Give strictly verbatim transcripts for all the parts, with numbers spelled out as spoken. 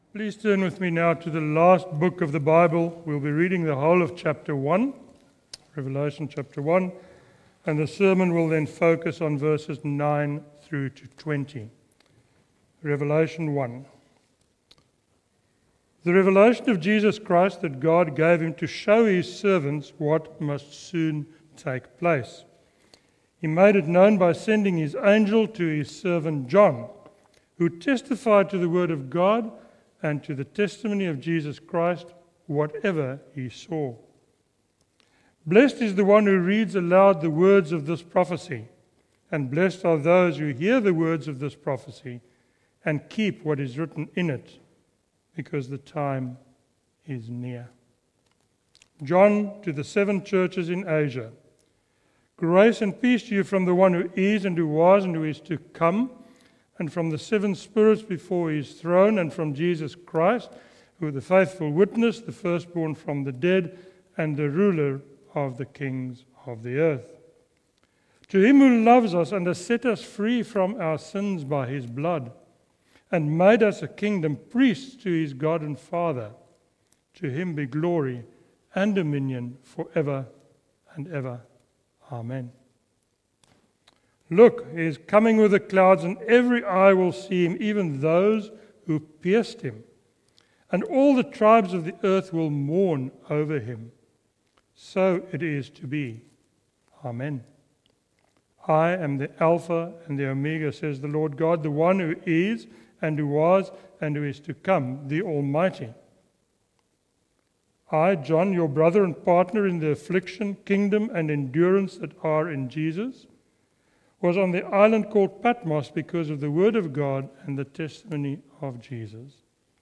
Please turn with me now to the last book of the Bible. We'll be reading the whole of chapter one, Revelation chapter one, and the sermon will then focus on verses nine through to twenty. Revelation one. The revelation of Jesus Christ that God gave him to show his servants what must soon take place. He made it known by sending his angel to his servant John, who testified to the word of God and to the testimony of Jesus Christ, whatever he saw. Blessed is the one who reads aloud the words of this prophecy, and blessed are those who hear the words of this prophecy and keep what is written in it, because the time is near. John, to the seven churches in Asia. Grace and peace to you from the one who is and who was and who is to come, and from the seven spirits before his throne, and from Jesus Christ, who is the faithful witness, the firstborn from the dead, and the ruler of the kings of the earth. To him who loves us and has set us free from our sins by his blood, and made us a kingdom, priests to his God and Father, to him be glory and dominion forever and ever. Amen. Look, he is coming with the clouds, and every eye will see him, even those who pierced him. And all the tribes of the earth will mourn over him. So it is to be. Amen. I am the Alpha and the Omega, says the Lord God, the one who is and who was and who is to come, the Almighty. I, John, your brother and partner in the affliction, kingdom, and endurance that are in Jesus, was on the island called Patmos because of the word of God and the testimony of Jesus.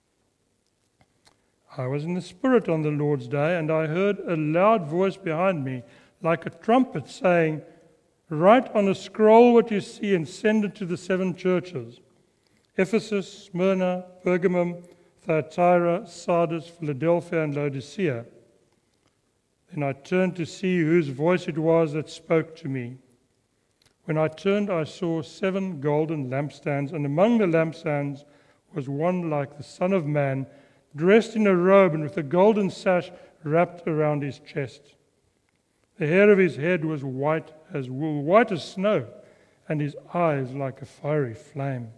I was in the Spirit on the Lord's day, and I heard a loud voice behind me, like a trumpet, saying, "Write on a scroll what you see and send it to the seven churches: Ephesus, Smyrna, Pergamum, Thyatira, Sardis, Philadelphia, and Laodicea." Then I turned to see whose voice it was that spoke to me. When I turned, I saw seven golden lampstands, and among the lampstands was one like the Son of Man, dressed in a robe and with a golden sash wrapped around his chest. The hair of his head was white as wool, white as snow, and his eyes like a fiery flame.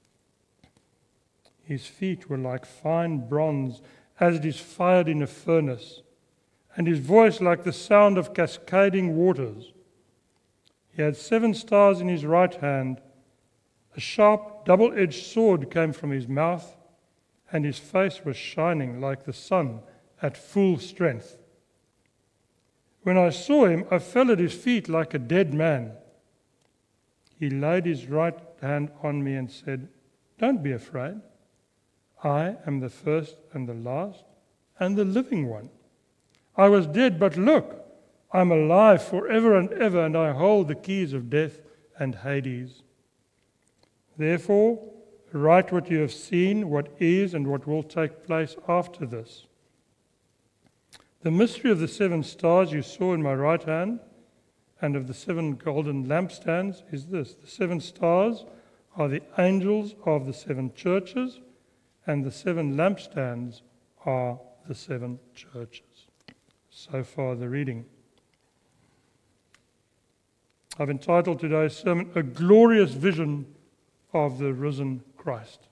His feet were like fine bronze, as it is fired in a furnace, and his voice like the sound of cascading waters. He had seven stars in his right hand. A sharp, double-edged sword came from his mouth, and his face was shining like the sun at full strength. When I saw him, I fell at his feet like a dead man. He laid his right hand on me and said, "Don't be afraid. I am the first and the last and the living one. I was dead, but look, I am alive forever and ever, and I hold the keys of death and Hades. Therefore, write what you have seen, what is, and what will take place after this. The mystery of the seven stars you saw in my right hand and of the seven golden lampstands is this: the seven stars are the angels of the seven churches, and the seven lampstands are the seven churches." So far the reading. I've entitled today's sermon, "A Glorious Vision of the Risen Christ."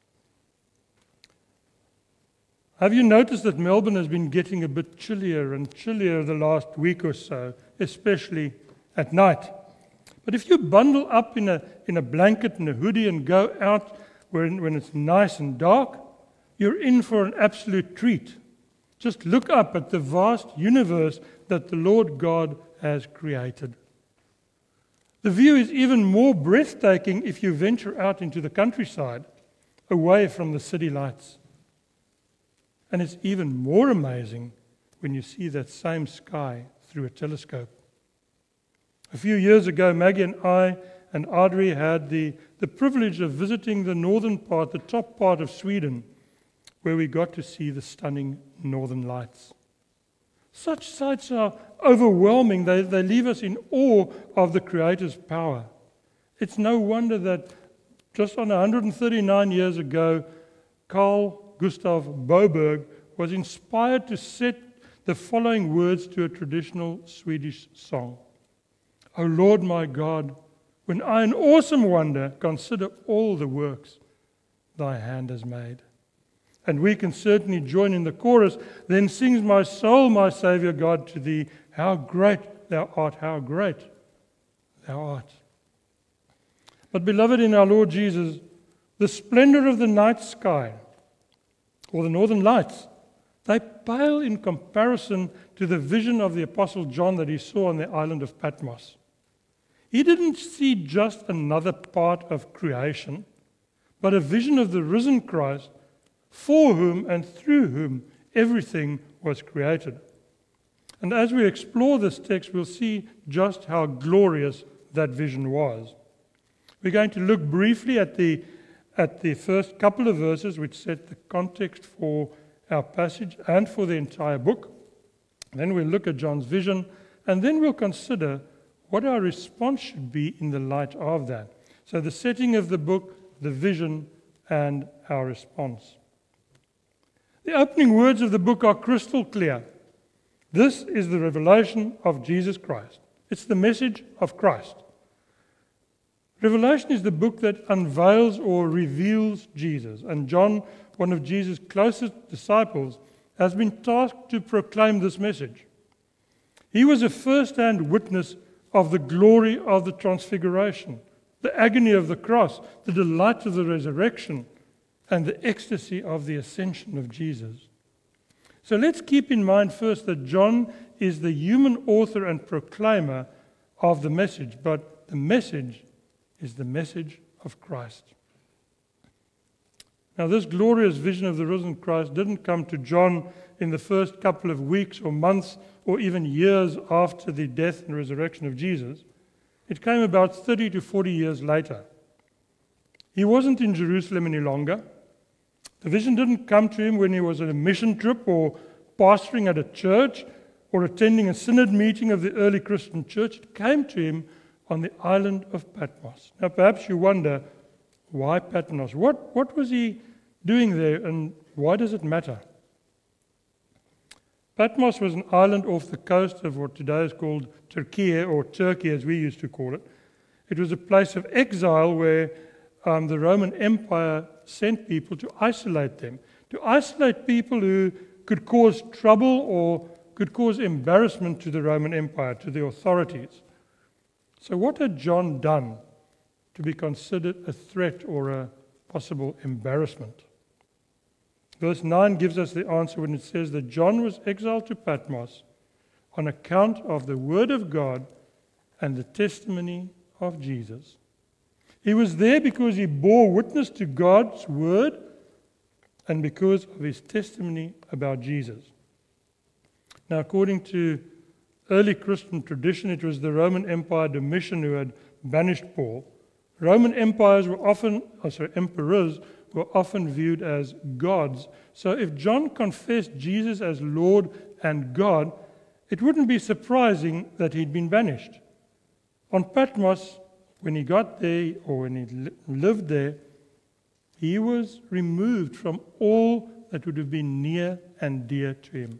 Have you noticed that Melbourne has been getting a bit chillier and chillier the last week or so, especially at night? But if you bundle up in a, in a blanket and a hoodie and go out when, when it's nice and dark, you're in for an absolute treat. Just look up at the vast universe that the Lord God has created. The view is even more breathtaking if you venture out into the countryside, away from the city lights. And it's even more amazing when you see that same sky through a telescope. A few years ago, Maggie and I and Audrey had the, the privilege of visiting the northern part, the top part of Sweden, where we got to see the stunning northern lights. Such sights are overwhelming. They, they leave us in awe of the Creator's power. It's no wonder that just on one hundred thirty-nine years ago, Carl Gustav Boberg, was inspired to set the following words to a traditional Swedish song. O Lord my God, when I in awesome wonder consider all the works thy hand has made. And we can certainly join in the chorus. Then sings my soul, my Saviour God, to thee, how great thou art, how great thou art. But beloved in our Lord Jesus, the splendor of the night sky, or the northern lights, they pale in comparison to the vision of the Apostle John that he saw on the island of Patmos. He didn't see just another part of creation, but a vision of the risen Christ, for whom and through whom everything was created. And as we explore this text, we'll see just how glorious that vision was. We're going to look briefly at the, at the first couple of verses which set the context for our passage and for the entire book. Then we'll look at John's vision, and then we'll consider what our response should be in the light of that. So the setting of the book, the vision, and our response. The opening words of the book are crystal clear. This is the revelation of Jesus Christ. It's the message of Christ. Revelation is the book that unveils or reveals Jesus. And John, one of Jesus' closest disciples, has been tasked to proclaim this message. He was a first-hand witness of the glory of the transfiguration, the agony of the cross, the delight of the resurrection, and the ecstasy of the ascension of Jesus. So let's keep in mind first that John is the human author and proclaimer of the message, but the message is the message of Christ. Now, this glorious vision of the risen Christ didn't come to John in the first couple of weeks or months or even years after the death and resurrection of Jesus. It came about thirty to forty years later. He wasn't in Jerusalem any longer. The vision didn't come to him when he was on a mission trip or pastoring at a church or attending a synod meeting of the early Christian church. It came to him on the island of Patmos. Now, perhaps you wonder, why Patmos? What, what was he doing there, and why does it matter? Patmos was an island off the coast of what today is called Turkey, or Turkey as we used to call it. It was a place of exile where um, the Roman Empire sent people to isolate them, to isolate people who could cause trouble or could cause embarrassment to the Roman Empire, to the authorities. So what had John done to be considered a threat or a possible embarrassment? Verse nine gives us the answer when it says that John was exiled to Patmos on account of the word of God and the testimony of Jesus. He was there because he bore witness to God's word and because of his testimony about Jesus. Now, according to early Christian tradition, it was the Roman Empire Domitian who had banished Paul. Roman empires were often, oh sorry, emperors were often viewed as gods. So if John confessed Jesus as Lord and God, it wouldn't be surprising that he'd been banished. On Patmos, when he got there, or when he li- lived there, he was removed from all that would have been near and dear to him.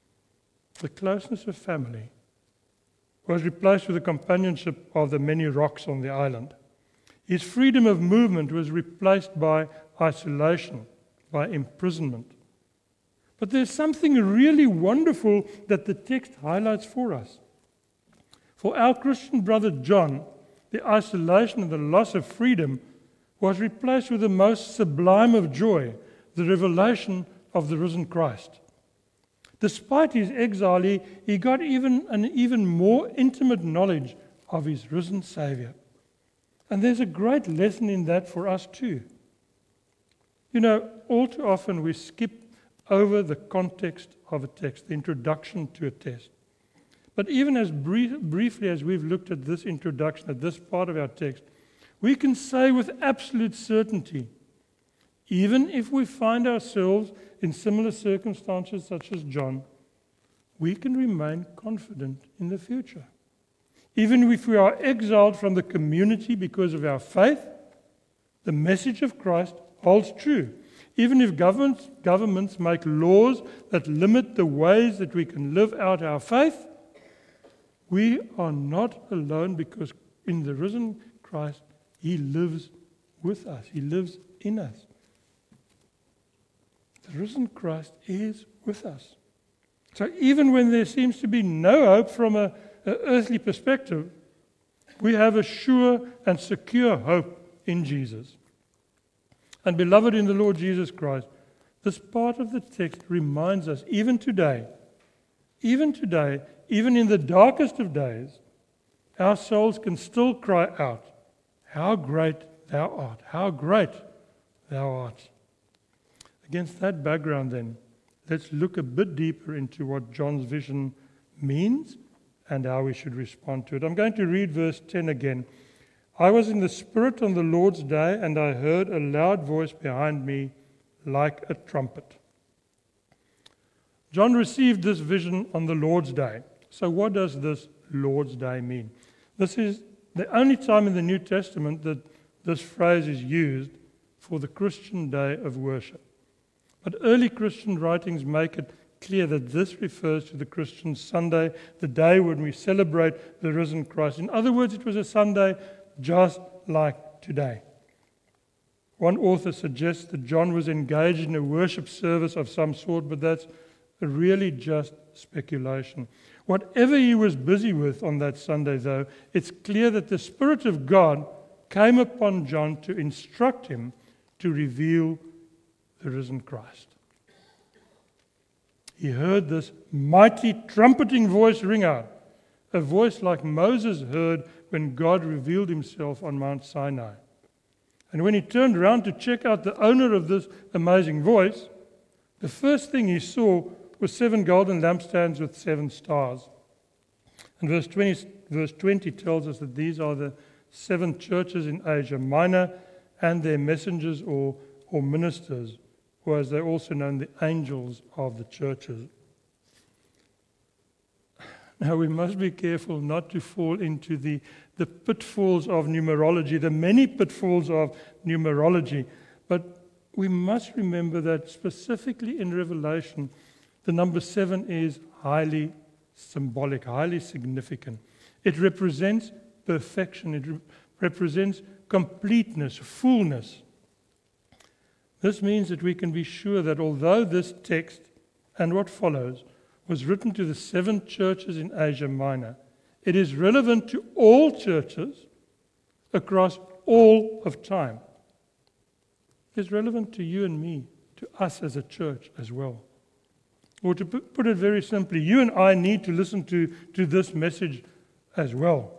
The closeness of family was replaced with the companionship of the many rocks on the island. His freedom of movement was replaced by isolation, by imprisonment. But there's something really wonderful that the text highlights for us. For our Christian brother John, the isolation and the loss of freedom was replaced with the most sublime of joy, the revelation of the risen Christ. Despite his exile, he, he got even an even more intimate knowledge of his risen Savior. And there's a great lesson in that for us too. You know, all too often we skip over the context of a text, the introduction to a text. But even as brief, briefly as we've looked at this introduction, at this part of our text, we can say with absolute certainty, even if we find ourselves in similar circumstances such as John, we can remain confident in the future. Even if we are exiled from the community because of our faith, the message of Christ holds true. Even if governments, governments make laws that limit the ways that we can live out our faith, we are not alone, because in the risen Christ, He lives with us. He lives in us. The risen Christ is with us. So even when there seems to be no hope from an earthly perspective, we have a sure and secure hope in Jesus. And beloved in the Lord Jesus Christ, this part of the text reminds us, even today, even today, even in the darkest of days, our souls can still cry out, "How great Thou art! How great Thou art!" Against that background then, let's look a bit deeper into what John's vision means and how we should respond to it. I'm going to read verse ten again. "I was in the Spirit on the Lord's day, and I heard a loud voice behind me like a trumpet." John received this vision on the Lord's day. So what does this Lord's Day mean? This is the only time in the New Testament that this phrase is used for the Christian day of worship. But early Christian writings make it clear that this refers to the Christian Sunday, the day when we celebrate the risen Christ. In other words, it was a Sunday just like today. One author suggests that John was engaged in a worship service of some sort, but that's really just speculation. Whatever he was busy with on that Sunday, though, it's clear that the Spirit of God came upon John to instruct him to reveal the risen Christ. He heard this mighty trumpeting voice ring out, a voice like Moses heard when God revealed Himself on Mount Sinai. And when he turned around to check out the owner of this amazing voice, the first thing he saw was seven golden lampstands with seven stars. And verse twenty, verse twenty tells us that these are the seven churches in Asia Minor and their messengers or, or ministers, or as they're also known, the angels of the churches. Now we must be careful not to fall into the, the pitfalls of numerology, the many pitfalls of numerology, but we must remember that specifically in Revelation, the number seven is highly symbolic, highly significant. It represents perfection. It re- represents completeness, fullness. This means that we can be sure that although this text and what follows was written to the seven churches in Asia Minor, it is relevant to all churches across all of time. It's relevant to you and me, to us as a church as well. Or to put it very simply, you and I need to listen to, to this message as well.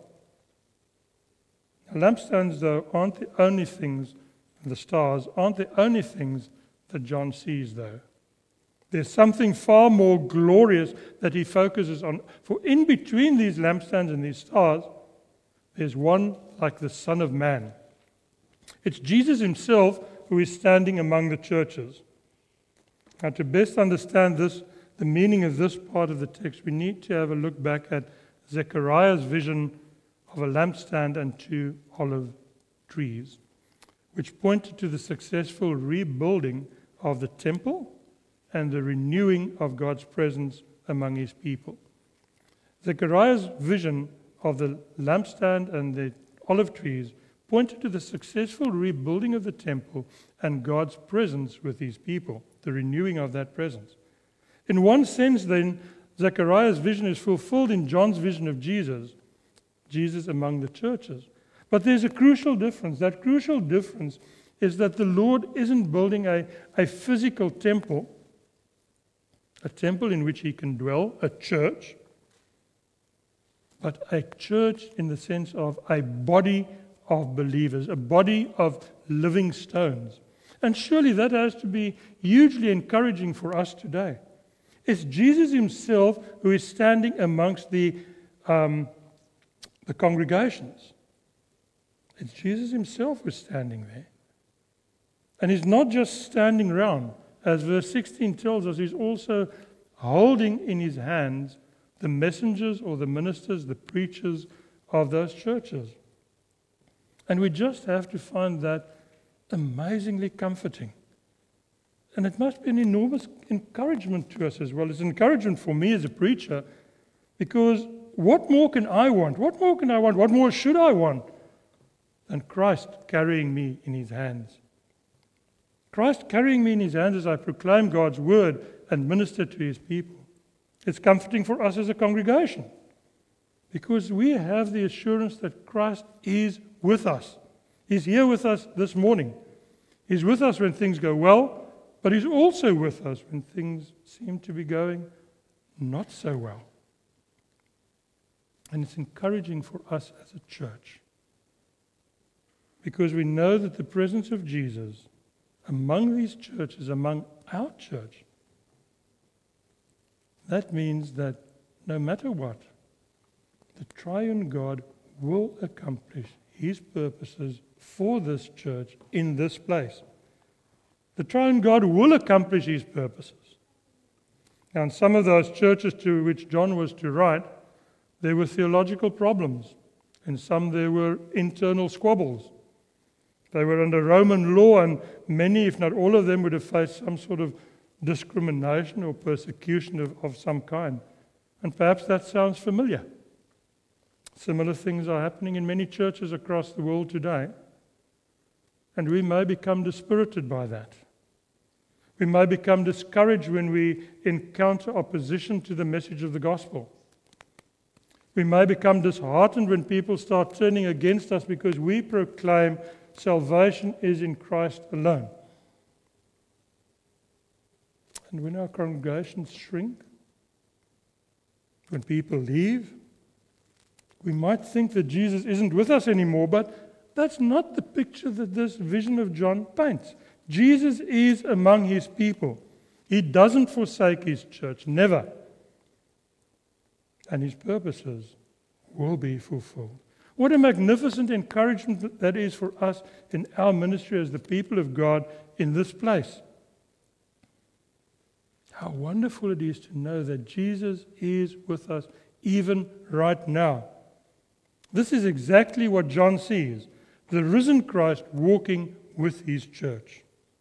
Now, lampstands, though, aren't the only things, the stars aren't the only things that John sees, though. There's something far more glorious that he focuses on. For in between these lampstands and these stars, there's one like the Son of Man. It's Jesus Himself who is standing among the churches. Now, to best understand this, the meaning of this part of the text, we need to have a look back at Zechariah's vision of a lampstand and two olive trees, which pointed to the successful rebuilding of the temple and the renewing of God's presence among His people. Zechariah's vision of the lampstand and the olive trees pointed to the successful rebuilding of the temple and God's presence with His people, the renewing of that presence. In one sense, then, Zechariah's vision is fulfilled in John's vision of Jesus, Jesus among the churches. But there's a crucial difference. That crucial difference is that the Lord isn't building a, a physical temple, a temple in which He can dwell, a church, but a church in the sense of a body of believers, a body of living stones. And surely that has to be hugely encouraging for us today. It's Jesus Himself who is standing amongst the, um, the congregations. It's Jesus Himself who's standing there. And He's not just standing around. As verse sixteen tells us, He's also holding in His hands the messengers or the ministers, the preachers of those churches. And we just have to find that amazingly comforting. And it must be an enormous encouragement to us as well. It's encouragement for me as a preacher, because what more can I want? What more can I want? What more should I want than Christ carrying me in his hands? Christ carrying me in his hands as I proclaim God's word and minister to his people. It's comforting for us as a congregation, because we have the assurance that Christ is with us. He's here with us this morning. He's with us when things go well, but he's also with us when things seem to be going not so well. And it's encouraging for us as a church, because we know that the presence of Jesus among these churches, among our church, that means that no matter what, the triune God will accomplish his purposes for this church in this place. The triune God will accomplish his purposes. Now, in some of those churches to which John was to write, there were theological problems. In some there were internal squabbles. They were under Roman law, and many, if not all of them, would have faced some sort of discrimination or persecution of, of some kind. And perhaps that sounds familiar. Similar things are happening in many churches across the world today. And we may become dispirited by that. We may become discouraged when we encounter opposition to the message of the gospel. We may become disheartened when people start turning against us because we proclaim salvation is in Christ alone. And when our congregations shrink, when people leave, we might think that Jesus isn't with us anymore, but that's not the picture that this vision of John paints. Jesus is among his people. He doesn't forsake his church, never. And his purposes will be fulfilled. What a magnificent encouragement that is for us in our ministry as the people of God in this place. How wonderful it is to know that Jesus is with us even right now. This is exactly what John sees, the risen Christ walking with his church.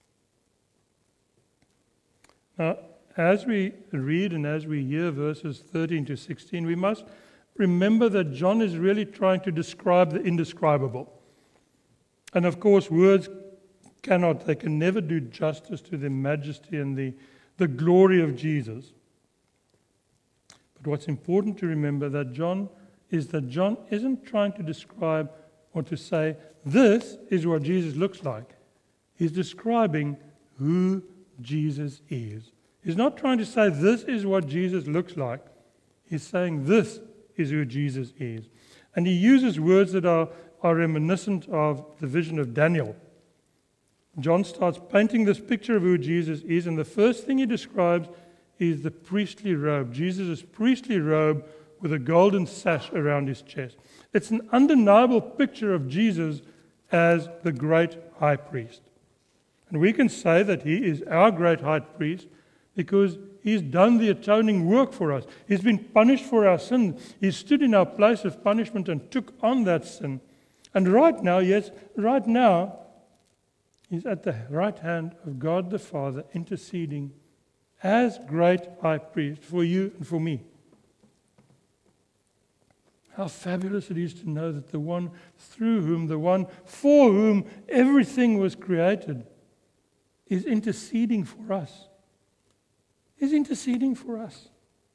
Now, as we read and as we hear verses thirteen to sixteen, we must remember that John is really trying to describe the indescribable. And of course, words cannot, they can never do justice to the majesty and the, the glory of Jesus. But what's important to remember that John is that John isn't trying to describe or to say, this is what Jesus looks like. He's describing who Jesus is. He's not trying to say this is what Jesus looks like. He's saying this is who Jesus is. And he uses words that are, are reminiscent of the vision of Daniel. John starts painting this picture of who Jesus is, and the first thing he describes is the priestly robe. Jesus' priestly robe with a golden sash around his chest. It's an undeniable picture of Jesus as the great high priest. And we can say that he is our great high priest because he's done the atoning work for us. He's been punished for our sin. He stood in our place of punishment and took on that sin. And right now, yes, right now, he's at the right hand of God the Father, interceding as great high priest for you and for me. How fabulous it is to know that the one through whom, the one for whom everything was created is interceding for us. Is interceding for us.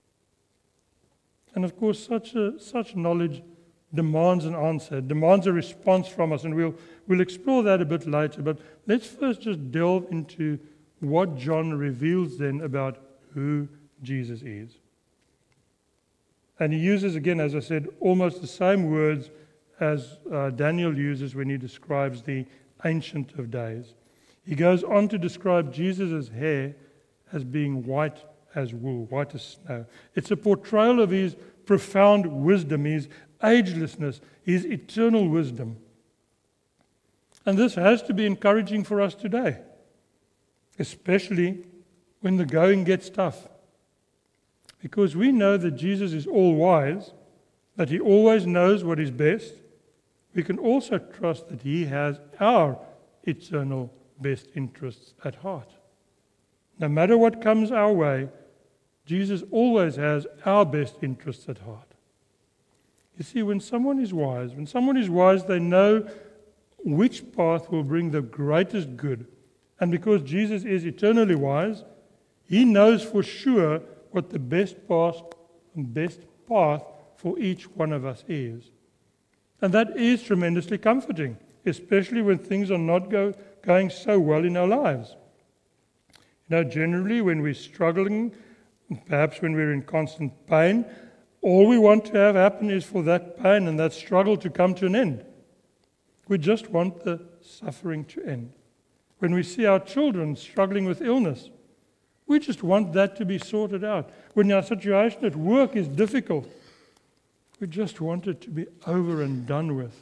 And of course, such a, such knowledge demands an answer, demands a response from us, and we'll, we'll explore that a bit later. But let's first just delve into what John reveals then about who Jesus is. And he uses, again, as I said, almost the same words as uh, Daniel uses when he describes the Ancient of Days. He goes on to describe Jesus' hair as being white as wool, white as snow. It's a portrayal of his profound wisdom, his agelessness, his eternal wisdom. And this has to be encouraging for us today, especially when the going gets tough. Because we know that Jesus is all-wise, that he always knows what is best. We can also trust that he has our eternal best interests at heart. No matter what comes our way, Jesus always has our best interests at heart. You see, when someone is wise, when someone is wise, they know which path will bring the greatest good. And because Jesus is eternally wise, he knows for sure what the best path and best path for each one of us is. And that is tremendously comforting, especially when things are not go, going so well in our lives. You know, generally when we're struggling, perhaps when we're in constant pain, all we want to have happen is for that pain and that struggle to come to an end. We just want the suffering to end. When we see our children struggling with illness, we just want that to be sorted out. When our situation at work is difficult, we just want it to be over and done with.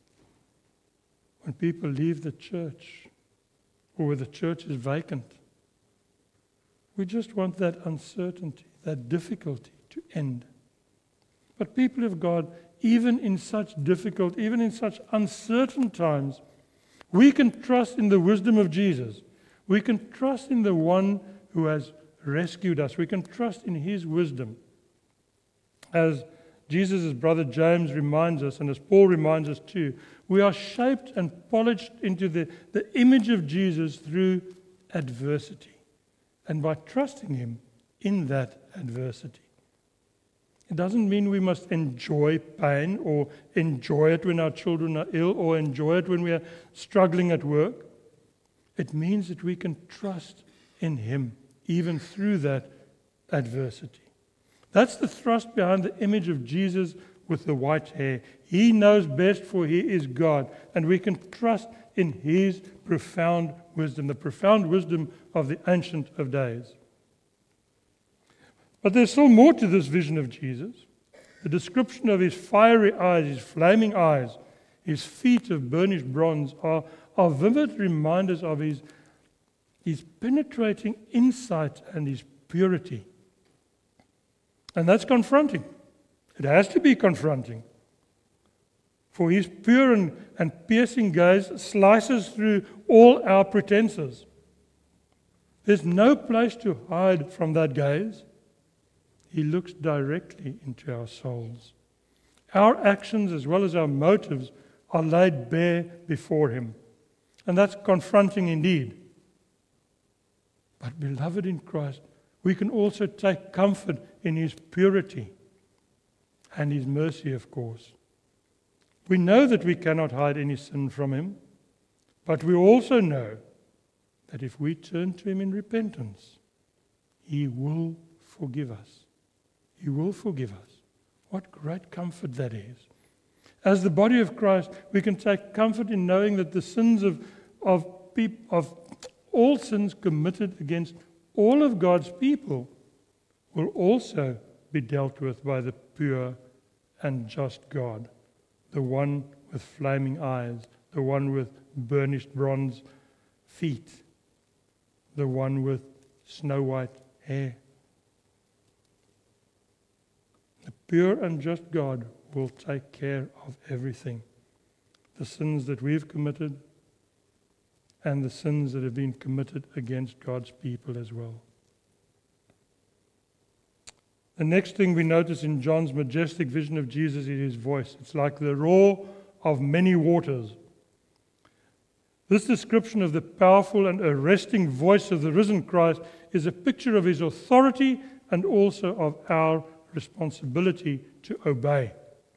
When people leave the church, or when the church is vacant, we just want that uncertainty, that difficulty to end. But people of God, even in such difficult, even in such uncertain times, we can trust in the wisdom of Jesus. We can trust in the one who has rescued us. We can trust in his wisdom. As Jesus' brother James reminds us, and as Paul reminds us too, we are shaped and polished into the, the image of Jesus through adversity, and by trusting him in that adversity. It doesn't mean we must enjoy pain or enjoy it when our children are ill or enjoy it when we are struggling at work. It means that we can trust in him even through that adversity. That's the thrust behind the image of Jesus with the white hair. He knows best, for he is God, and we can trust in his profound wisdom, the profound wisdom of the Ancient of Days. But there's still more to this vision of Jesus. The description of his fiery eyes, his flaming eyes, his feet of burnished bronze are, are vivid reminders of his, his penetrating insight and his purity. And that's confronting. It has to be confronting. For his pure and, and piercing gaze slices through all our pretenses. There's no place to hide from that gaze. He looks directly into our souls. Our actions as well as our motives are laid bare before him. And that's confronting indeed. But beloved in Christ, we can also take comfort in his purity and his mercy, of course. We know that we cannot hide any sin from him, but we also know that if we turn to him in repentance, he will forgive us. He will forgive us. What great comfort that is. As the body of Christ, we can take comfort in knowing that the sins of, of, peop, of all sins committed against all of God's people will also be dealt with by the pure and just God, the one with flaming eyes, the one with burnished bronze feet, the one with snow white hair. The pure and just God will take care of everything. The sins that we've committed and the sins that have been committed against God's people as well. The next thing we notice in John's majestic vision of Jesus is his voice. It's like the roar of many waters. This description of the powerful and arresting voice of the risen Christ is a picture of his authority and also of our responsibility to obey.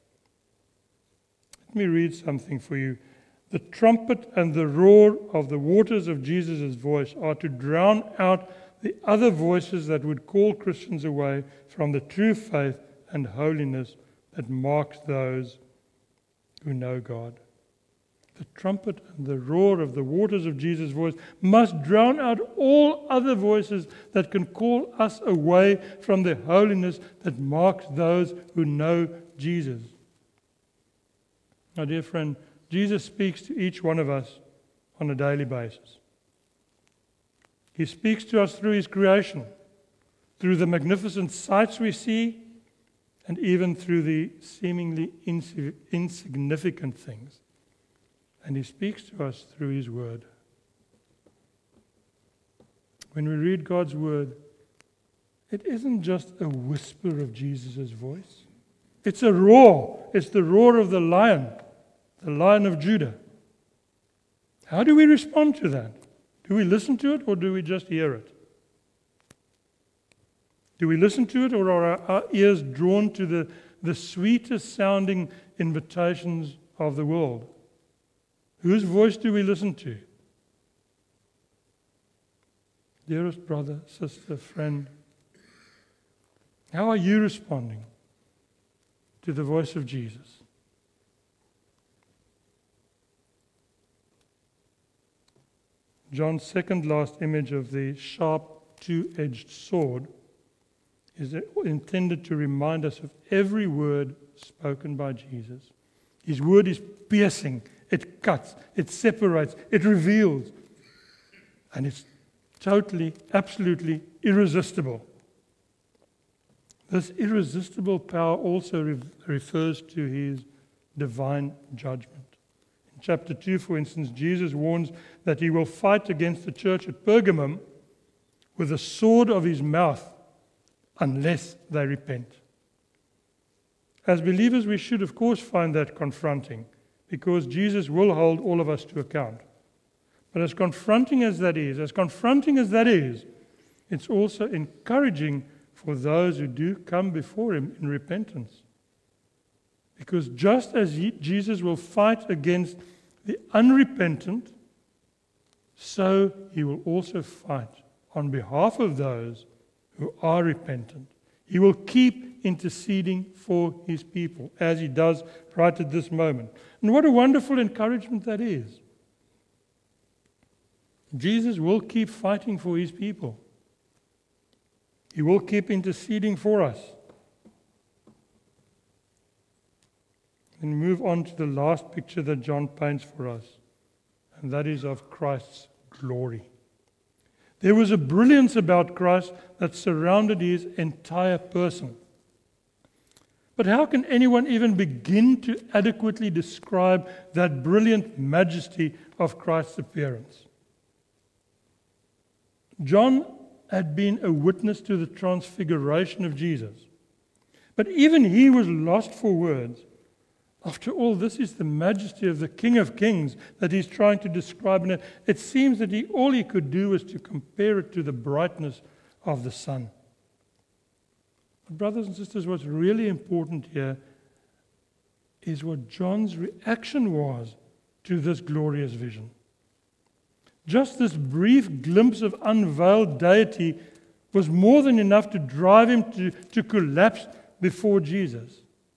Let me read something for you. The trumpet and the roar of the waters of Jesus' voice are to drown out the other voices that would call Christians away from the true faith and holiness that marks those who know God. The trumpet and the roar of the waters of Jesus' voice must drown out all other voices that can call us away from the holiness that marks those who know Jesus. Now, dear friend, Jesus speaks to each one of us on a daily basis. He speaks to us through his creation, through the magnificent sights we see, and even through the seemingly insig- insignificant things. And he speaks to us through his word. when we read God's word, it isn't just a whisper of Jesus' voice. It's a roar. It's the roar of the lion, the Lion of Judah. How do we respond to that? Do we listen to it or do we just hear it? Do we listen to it or are our ears drawn to the, the sweetest sounding invitations of the world? Whose voice do we listen to? Dearest brother, sister, friend, how are you responding to the voice of Jesus? John's second last image of the sharp two-edged sword is intended to remind us of every word spoken by Jesus. His word is piercing, it cuts, it separates, it reveals, and it's totally, absolutely irresistible. This irresistible power also re- refers to his divine judgment. In chapter two, for instance, Jesus warns that he will fight against the church at Pergamum with the sword of his mouth unless they repent. As believers, we should, of course, find that confronting because Jesus will hold all of us to account. But as confronting as that is, as confronting as that is, it's also encouraging for those who do come before him in repentance. Because just as he, Jesus will fight against the unrepentant, so he will also fight on behalf of those who are repentant. He will keep interceding for his people, as he does right at this moment. And what a wonderful encouragement that is. Jesus will keep fighting for his people. He will keep interceding for us. And move on to the last picture that John paints for us, and that is of Christ's glory. There was a brilliance about Christ that surrounded his entire person. But how can anyone even begin to adequately describe that brilliant majesty of Christ's appearance? John had been a witness to the transfiguration of Jesus. But even he was lost for words. After all, this is the majesty of the King of Kings that he's trying to describe. And it seems that he, all he could do was to compare it to the brightness of the sun. But brothers and sisters, what's really important here is what John's reaction was to this glorious vision. Just this brief glimpse of unveiled deity was more than enough to drive him to, to collapse before Jesus.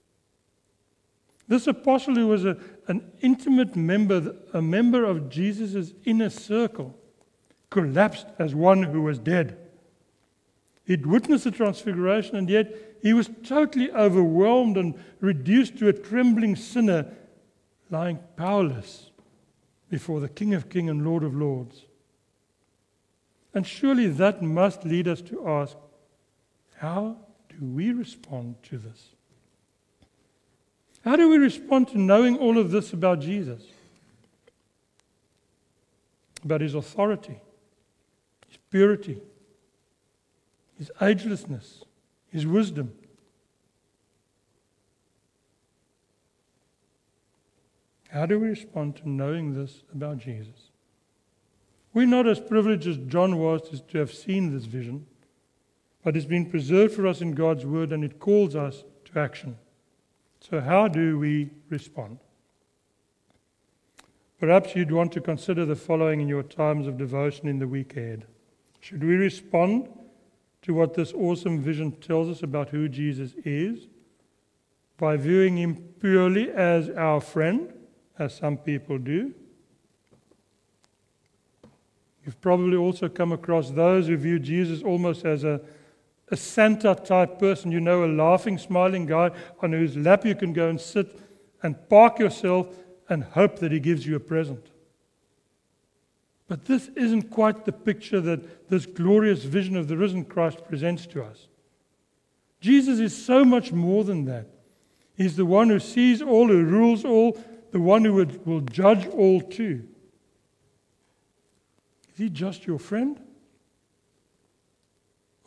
This apostle, who was a, an intimate member, a member of Jesus' inner circle, collapsed as one who was dead. He'd witnessed the transfiguration, and yet he was totally overwhelmed and reduced to a trembling sinner, lying powerless before the King of Kings and Lord of Lords. And surely that must lead us to ask, how do we respond to this? How do we respond to knowing all of this about Jesus? About his authority, his purity, his agelessness, his wisdom. How do we respond to knowing this about Jesus? We're not as privileged as John was to have seen this vision, but it's been preserved for us in God's word, and it calls us to action. So how do we respond? Perhaps you'd want to consider the following in your times of devotion in the week ahead. Should we respond to what this awesome vision tells us about who Jesus is by viewing him purely as our friend, as some people do? You've probably also come across those who view Jesus almost as a, a Santa-type person, you know, a laughing, smiling guy on whose lap you can go and sit and park yourself and hope that he gives you a present. But this isn't quite the picture that this glorious vision of the risen Christ presents to us. Jesus is so much more than that. He's the one who sees all, who rules all, the one who would, will judge all too. Is he just your friend?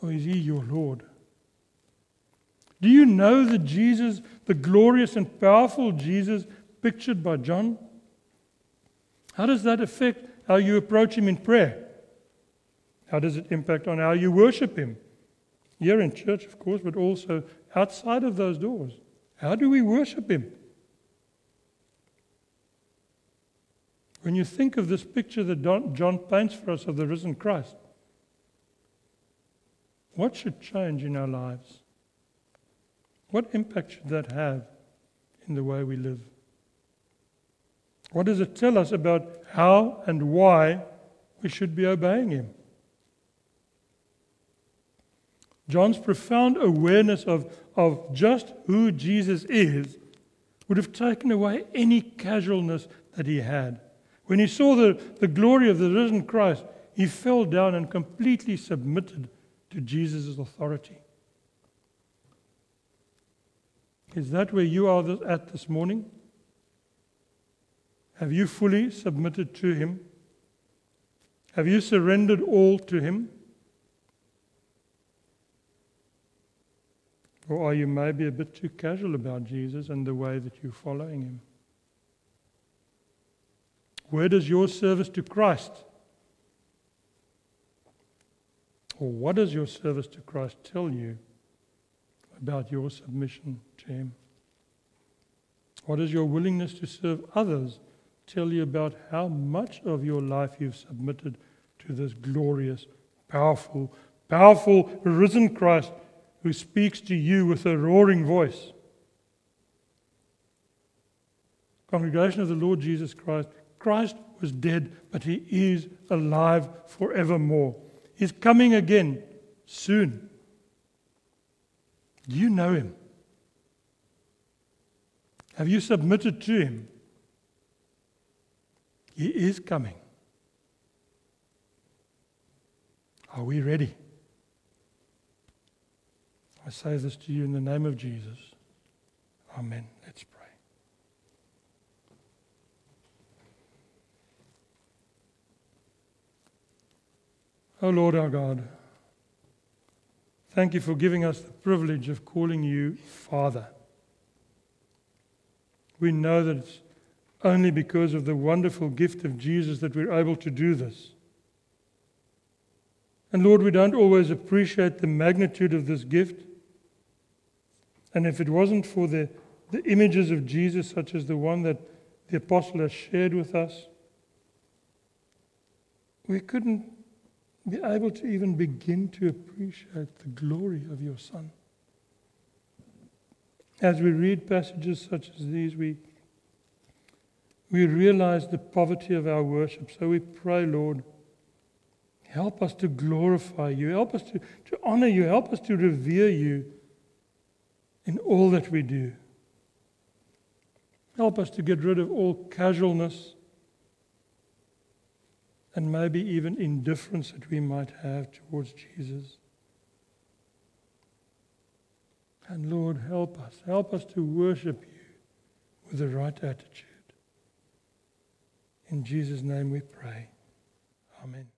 or is he your Lord? Do you know the Jesus, the glorious and powerful Jesus pictured by John? How does that affect how you approach him in prayer? How does it impact on how you worship him? Here in church, of course, but also outside of those doors. How do we worship him? When you think of this picture that John paints for us of the risen Christ, what should change in our lives? What impact should that have in the way we live? What does it tell us about how and why we should be obeying him? John's profound awareness of, of just who Jesus is would have taken away any casualness that he had. When he saw the, the glory of the risen Christ, he fell down and completely submitted to Jesus' authority. Is that where you are at this morning? Have you fully submitted to him? Have you surrendered all to him? Or are you maybe a bit too casual about Jesus and the way that you're following him? Where does your service to Christ, or what does your service to Christ tell you about your submission to him? What does your willingness to serve others tell you about how much of your life you've submitted to this glorious, powerful, powerful, risen Christ who speaks to you with a roaring voice? Congregation of the Lord Jesus Christ, Christ was dead, but he is alive forevermore. He's coming again soon. Do you know him? Have you submitted to him? He is coming. Are we ready? I say this to you in the name of Jesus. Amen. Let's pray. Oh Lord our God, thank you for giving us the privilege of calling you Father. We know that it's only because of the wonderful gift of Jesus that we're able to do this. And Lord, we don't always appreciate the magnitude of this gift. And if it wasn't for the, the images of Jesus, such as the one that the apostle has shared with us, we couldn't be able to even begin to appreciate the glory of your Son. As we read passages such as these, we, we realize the poverty of our worship. So we pray, Lord, help us to glorify you. Help us to, to honor you. Help us to revere you in all that we do. Help us to get rid of all casualness and maybe even indifference that we might have towards Jesus. And Lord, help us. Help us to worship you with the right attitude. In Jesus' name we pray. Amen.